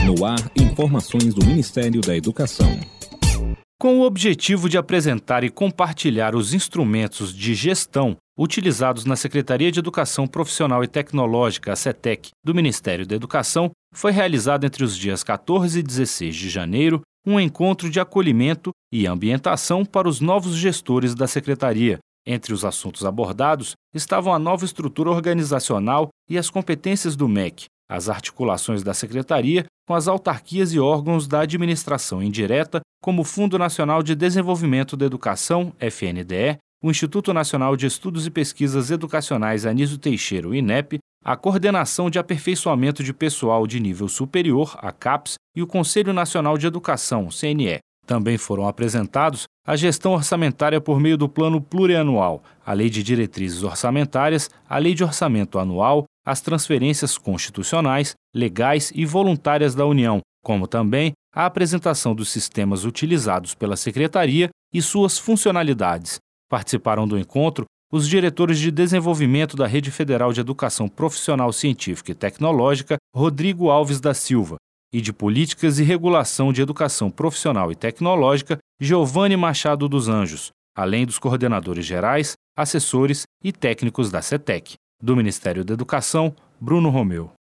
No ar, informações do Ministério da Educação. Com o objetivo de apresentar e compartilhar os instrumentos de gestão utilizados na Secretaria de Educação Profissional e Tecnológica, a SETEC, do Ministério da Educação, foi realizado entre os dias 14 e 16 de janeiro um encontro de acolhimento e ambientação para os novos gestores da Secretaria. Entre os assuntos abordados estavam a nova estrutura organizacional e as competências do MEC, as articulações da Secretaria com as autarquias e órgãos da administração indireta, como o Fundo Nacional de Desenvolvimento da Educação, FNDE, o Instituto Nacional de Estudos e Pesquisas Educacionais Anísio Teixeira, o INEP, a Coordenação de Aperfeiçoamento de Pessoal de Nível Superior, a CAPES, e o Conselho Nacional de Educação, o CNE. Também foram apresentados a gestão orçamentária por meio do Plano Plurianual, a Lei de Diretrizes Orçamentárias, a Lei de Orçamento Anual, as transferências constitucionais, legais e voluntárias da União, como também a apresentação dos sistemas utilizados pela Secretaria e suas funcionalidades. Participaram do encontro os diretores de desenvolvimento da Rede Federal de Educação Profissional Científica e Tecnológica, Rodrigo Alves da Silva, e de Políticas e Regulação de Educação Profissional e Tecnológica, Giovanni Machado dos Anjos, além dos coordenadores gerais, assessores e técnicos da SETEC. Do Ministério da Educação, Bruno Romeu.